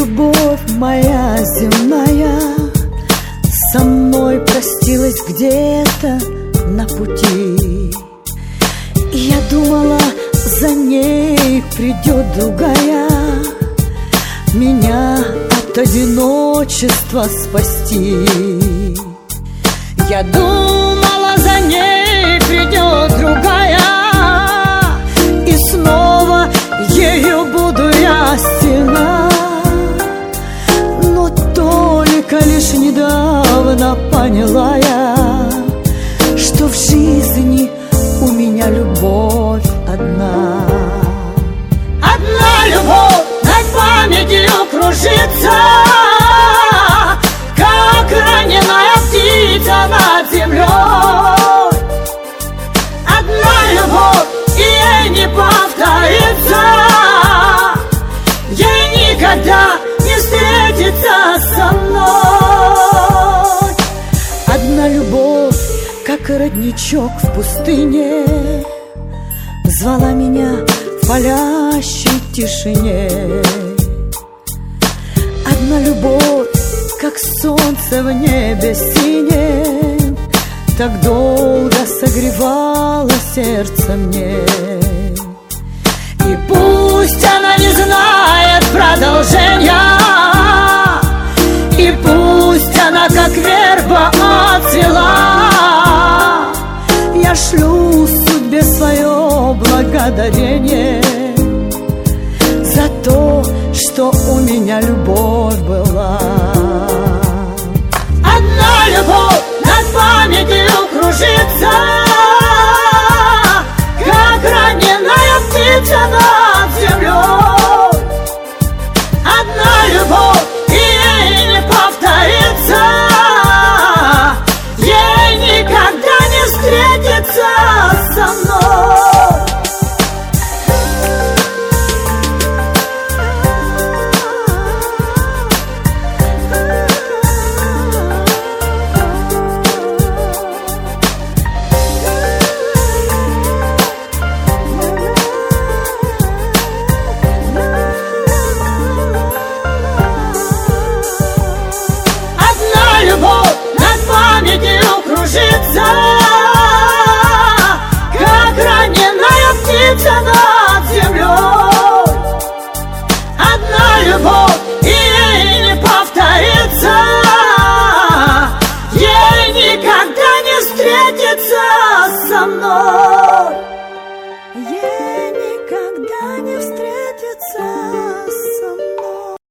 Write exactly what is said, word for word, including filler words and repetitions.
любовь моя земная со мной простилась где-то на пути. И я думала, за ней придет другая, меня от одиночества спасти. Я думала, за ней придет другая, и снова ею буду я стена. Но только лишь недавно поняла я, что в жизни у меня любовь одна. Одна любовь над памятью кружится, как раненая птица над землей. Одна любовь, и ей не повторится, ей никогда не встретиться со мной. Одна любовь, как родничок в пустыне, звала меня в палящей тишине. Одна любовь, как солнце в небе синем, так долго согревала сердце мне. И пусть она не знает продолжения, и пусть она как верба отцвела, я шлю судьбе свое благодарение за то, что у меня любовь была. Одна любовь над памятью кружится, как раненая птица над землей. Одна любовь, и ей не повторится, ей никогда не встретиться со мной. Кружится, как раненая птица над землей. Одна любовь, и ей не повторится, ей никогда не встретиться со мной.